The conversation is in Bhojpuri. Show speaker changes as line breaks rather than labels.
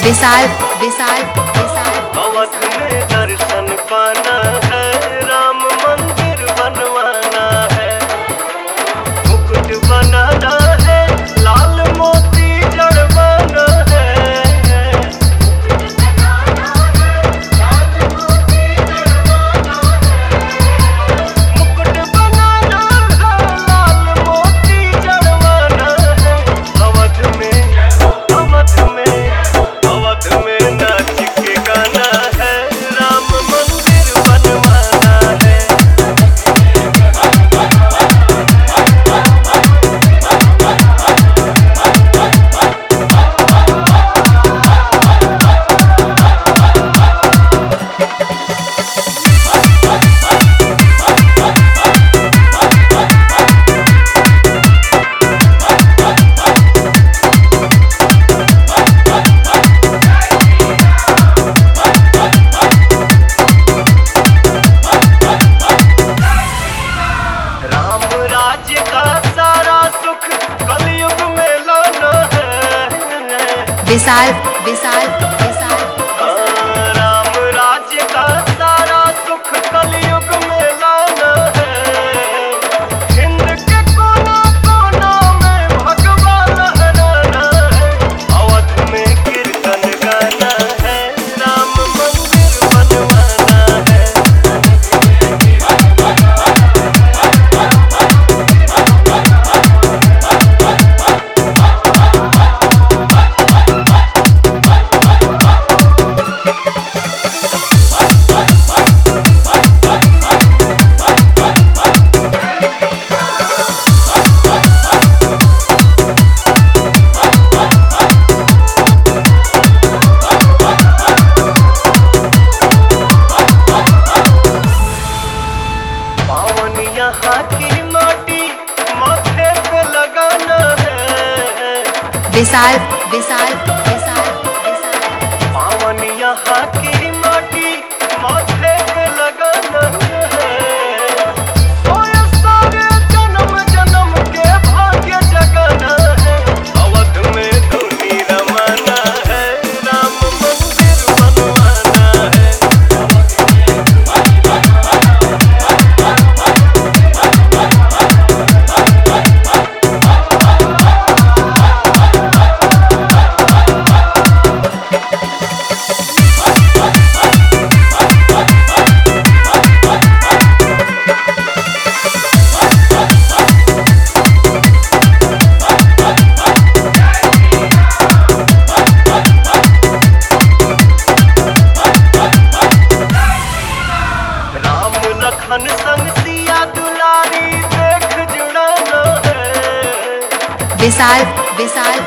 विशाल विशाल विशाल
अवध में दर्शन पाना है, राम मंदिर बनवाना है, मुकुट बनाना है, लाल मोती जड़वाना है, मुकुट बनाना है, लाल मोती जड़वाना है। अवध में नाच के गाना है, राम मंदिर बनवाना है। राम राज्य का सारा सुख कलयुग में लाना है।
विशाल विशाल विशाल
राम राज्य का सारा सुख कलयुग में लाना है। हिंद के कोना कोना में भगवा लहराना है। अवध में कीर्तन गाना है, राम मंदिर बनवाना है। पावन यहाँ की माटी माथे पे लगाना है।
विशाल विशाल विशाल विशाल
पावन यहाँ की माटी माथे पे लगाना है। सोए सारे जन्म जन्म के भाग्य जगाना है। अवध में धुनी रमाना है, राम मंदिर बनवाना है। राम लखन संग सिया दुलारी देख जुड़ाना है।
विशाल विशाल